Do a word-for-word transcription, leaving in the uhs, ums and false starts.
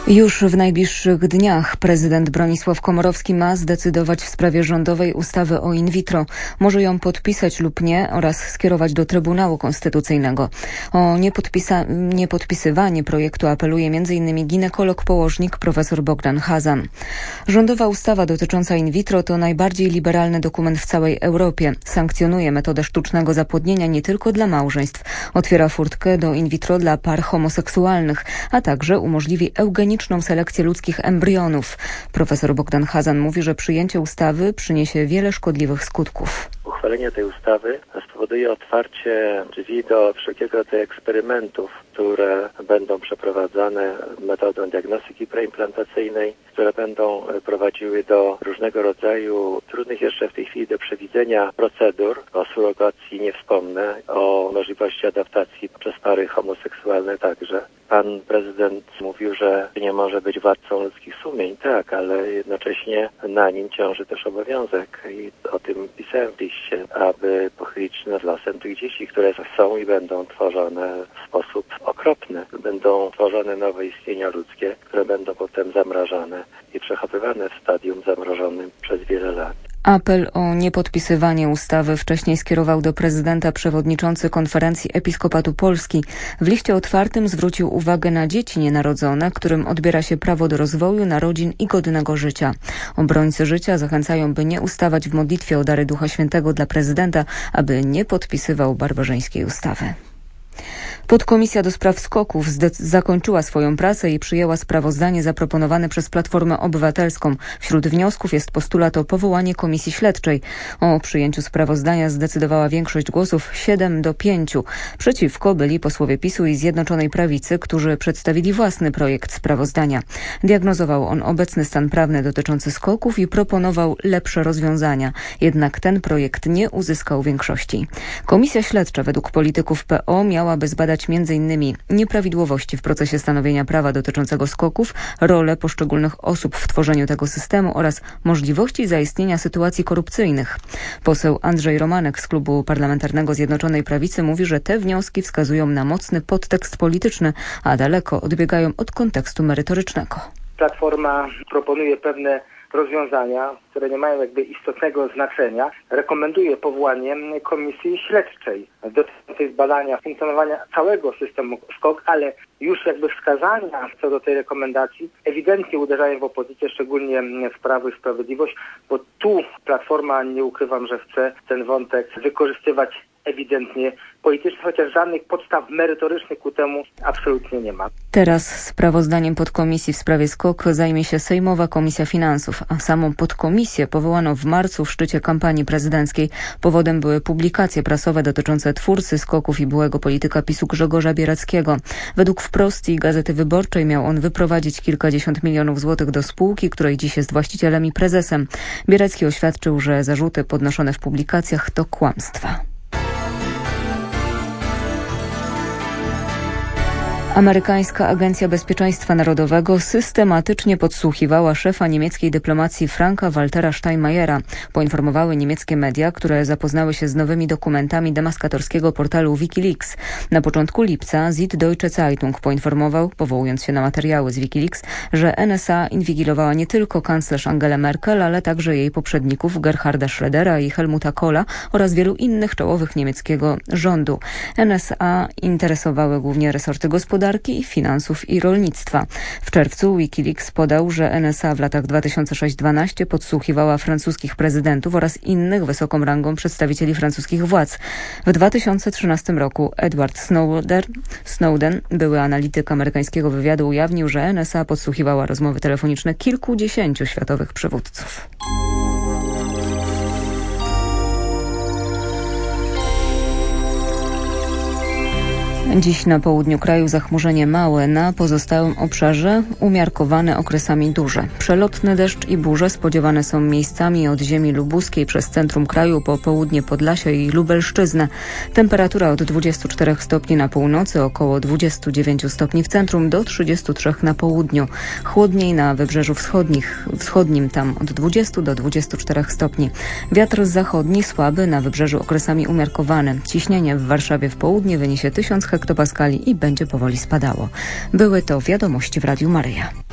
Już w najbliższych dniach prezydent Bronisław Komorowski ma zdecydować w sprawie rządowej ustawy o in vitro. Może ją podpisać lub nie oraz skierować do Trybunału Konstytucyjnego. O niepodpisa- niepodpisywanie projektu apeluje m.in. ginekolog-położnik profesor Bogdan Chazan. Rządowa ustawa dotycząca in vitro to najbardziej liberalny dokument w całej Europie. Sankcjonuje metodę sztucznego zapłodnienia nie tylko dla małżeństw. Otwiera furtkę do in vitro dla par homoseksualnych, a także umożliwi eugeniczną selekcję ludzkich embrionów. Profesor Bogdan Chazan mówi, że przyjęcie ustawy przyniesie wiele szkodliwych skutków. Uchwalenie tej ustawy spowoduje otwarcie drzwi do wszelkiego rodzaju eksperymentów, które będą przeprowadzane metodą diagnostyki preimplantacyjnej, które będą prowadziły do różnego rodzaju trudnych jeszcze w tej chwili do przewidzenia procedur. O surogacji nie wspomnę, o możliwości adaptacji przez pary homoseksualne także. Pan prezydent mówił, że nie może być władcą ludzkich sumień, tak, ale jednocześnie na nim ciąży też obowiązek i o tym pisałem w liście, aby pochylić się nad losem tych dzieci, które są i będą tworzone w sposób okropny. Będą tworzone nowe istnienia ludzkie, które będą potem zamrażane i przechowywane w stadium zamrożonym przez wiele lat. Apel o niepodpisywanie ustawy wcześniej skierował do prezydenta przewodniczący Konferencji Episkopatu Polski. W liście otwartym zwrócił uwagę na dzieci nienarodzone, którym odbiera się prawo do rozwoju, narodzin i godnego życia. Obrońcy życia zachęcają, by nie ustawać w modlitwie o dary Ducha Świętego dla prezydenta, aby nie podpisywał barbarzyńskiej ustawy. Podkomisja do spraw skoków zakończyła swoją pracę i przyjęła sprawozdanie zaproponowane przez Platformę Obywatelską. Wśród wniosków jest postulat o powołanie komisji śledczej. O przyjęciu sprawozdania zdecydowała większość głosów siedem do pięciu. Przeciwko byli posłowie PiSu i Zjednoczonej Prawicy, którzy przedstawili własny projekt sprawozdania. Diagnozował on obecny stan prawny dotyczący skoków i proponował lepsze rozwiązania. Jednak ten projekt nie uzyskał większości. Komisja śledcza według polityków P O miałaby zbadać między innymi nieprawidłowości w procesie stanowienia prawa dotyczącego skoków, rolę poszczególnych osób w tworzeniu tego systemu oraz możliwości zaistnienia sytuacji korupcyjnych. Poseł Andrzej Romanek z Klubu Parlamentarnego Zjednoczonej Prawicy mówi, że te wnioski wskazują na mocny podtekst polityczny, a daleko odbiegają od kontekstu merytorycznego. Platforma proponuje pewne rozwiązania, które nie mają jakby istotnego znaczenia. Rekomenduje powołanie komisji śledczej dotyczącej zbadania funkcjonowania całego systemu skok, ale już jakby wskazania co do tej rekomendacji ewidentnie uderzają w opozycję, szczególnie w Prawo i Sprawiedliwość, bo tu Platforma, nie ukrywam, że chce ten wątek wykorzystywać ewidentnie politycznie, chociaż żadnych podstaw merytorycznych ku temu absolutnie nie ma. Teraz sprawozdaniem podkomisji w sprawie skok zajmie się Sejmowa Komisja Finansów, a samą podkomisję powołano w marcu w szczycie kampanii prezydenckiej. Powodem były publikacje prasowe dotyczące twórcy skoków i byłego polityka PiSu Grzegorza Bierackiego. Według Wprost i Gazety Wyborczej miał on wyprowadzić kilkadziesiąt milionów złotych do spółki, której dziś jest właścicielem i prezesem. Bieracki oświadczył, że zarzuty podnoszone w publikacjach to kłamstwa. Amerykańska Agencja Bezpieczeństwa Narodowego systematycznie podsłuchiwała szefa niemieckiej dyplomacji Franka Waltera Steinmeiera. Poinformowały niemieckie media, które zapoznały się z nowymi dokumentami demaskatorskiego portalu Wikileaks. Na początku lipca Süddeutsche Zeitung poinformował, powołując się na materiały z Wikileaks, że N S A inwigilowała nie tylko kanclerz Angelę Merkel, ale także jej poprzedników Gerharda Schrödera i Helmuta Kohla oraz wielu innych czołowych niemieckiego rządu. N S A interesowały głównie resorty gospodarki, finansów i rolnictwa. W czerwcu Wikileaks podał, że N S A w latach dwa tysiące szóstym do dwa tysiące dwunastego podsłuchiwała francuskich prezydentów oraz innych wysoką rangą przedstawicieli francuskich władz. W dwa tysiące trzynastym roku Edward Snowden, Snowden, były analityk amerykańskiego wywiadu, ujawnił, że N S A podsłuchiwała rozmowy telefoniczne kilkudziesięciu światowych przywódców. Dziś na południu kraju zachmurzenie małe, na pozostałym obszarze umiarkowane okresami duże. Przelotny deszcz i burze spodziewane są miejscami od ziemi lubuskiej przez centrum kraju po południe Podlasia i Lubelszczyznę. Temperatura od dwudziestu czterech stopni na północy, około dwudziestu dziewięciu stopni w centrum do trzydziestu trzech na południu. Chłodniej na wybrzeżu wschodnich, wschodnim, tam od dwudziestu do dwudziestu czterech stopni. Wiatr zachodni słaby, na wybrzeżu okresami umiarkowany. Ciśnienie w Warszawie w południe wyniesie tysiąc hektopaskali i będzie powoli spadało. Były to wiadomości w Radiu Maryja.